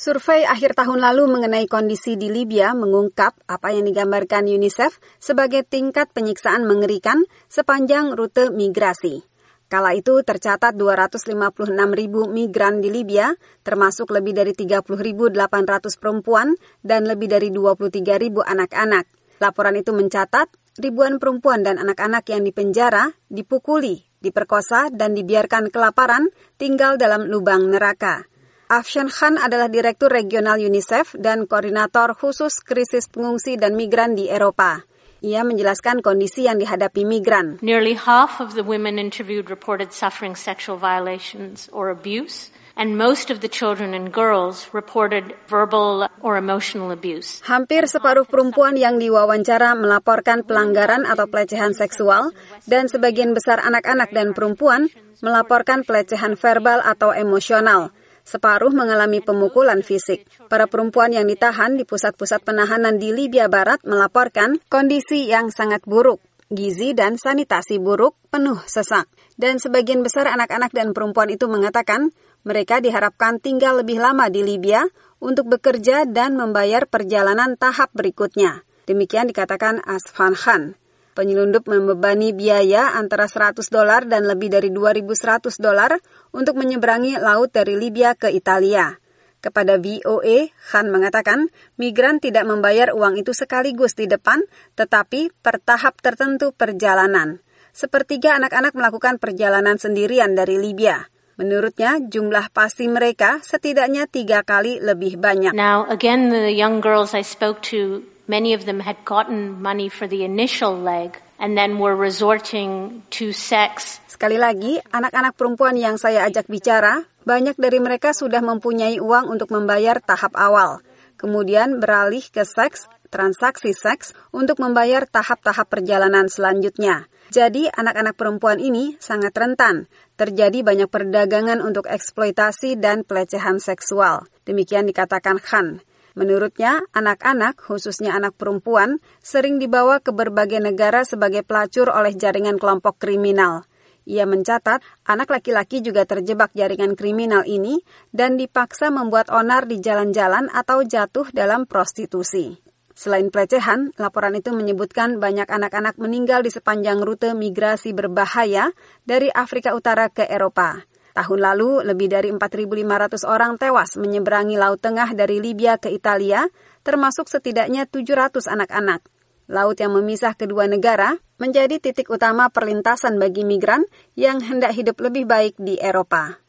Survei akhir tahun lalu mengenai kondisi di Libya mengungkap apa yang digambarkan UNICEF sebagai tingkat penyiksaan mengerikan sepanjang rute migrasi. Kala itu tercatat 256.000 migran di Libya, termasuk lebih dari 30.800 perempuan dan lebih dari 23.000 anak-anak. Laporan itu mencatat ribuan perempuan dan anak-anak yang dipenjara, dipukuli, diperkosa, dan dibiarkan kelaparan tinggal dalam lubang neraka. Afshan Khan adalah Direktur Regional UNICEF dan Koordinator Khusus Krisis Pengungsi dan Migran di Eropa. Ia menjelaskan kondisi yang dihadapi migran. Nearly half of the women interviewed reported suffering sexual violations or abuse, and most of the children and girls reported verbal or emotional abuse. Hampir separuh perempuan yang diwawancara melaporkan pelanggaran atau pelecehan seksual, dan sebagian besar anak-anak dan perempuan melaporkan pelecehan verbal atau emosional. Separuh mengalami pemukulan fisik. Para perempuan yang ditahan di pusat-pusat penahanan di Libya Barat melaporkan kondisi yang sangat buruk, gizi dan sanitasi buruk, penuh sesak. Dan sebagian besar anak-anak dan perempuan itu mengatakan mereka diharapkan tinggal lebih lama di Libya untuk bekerja dan membayar perjalanan tahap berikutnya. Demikian dikatakan Afshan Khan. Penyelundup membebani biaya antara $100 dan lebih dari $2.100 untuk menyeberangi laut dari Libya ke Italia. Kepada VOA, Khan mengatakan migran tidak membayar uang itu sekaligus di depan, tetapi per tahap tertentu perjalanan. Sepertiga anak-anak melakukan perjalanan sendirian dari Libya. Menurutnya, jumlah pasti mereka setidaknya 3 kali lebih banyak. Now, again, the young girls I spoke to, many of them had gotten money for the initial leg and then were resorting to sex. Sekali lagi, anak-anak perempuan yang saya ajak bicara, banyak dari mereka sudah mempunyai uang untuk membayar tahap awal. Kemudian beralih ke seks, transaksi seks, untuk membayar tahap-tahap perjalanan selanjutnya. Jadi, anak-anak perempuan ini sangat rentan. Terjadi banyak perdagangan untuk eksploitasi dan pelecehan seksual. Demikian dikatakan Khan. Menurutnya, anak-anak, khususnya anak perempuan, sering dibawa ke berbagai negara sebagai pelacur oleh jaringan kelompok kriminal. Ia mencatat, anak laki-laki juga terjebak jaringan kriminal ini dan dipaksa membuat onar di jalan-jalan atau jatuh dalam prostitusi. Selain pelecehan, laporan itu menyebutkan banyak anak-anak meninggal di sepanjang rute migrasi berbahaya dari Afrika Utara ke Eropa. Tahun lalu, lebih dari 4.500 orang tewas menyeberangi Laut Tengah dari Libya ke Italia, termasuk setidaknya 700 anak-anak. Laut yang memisah kedua negara menjadi titik utama perlintasan bagi migran yang hendak hidup lebih baik di Eropa.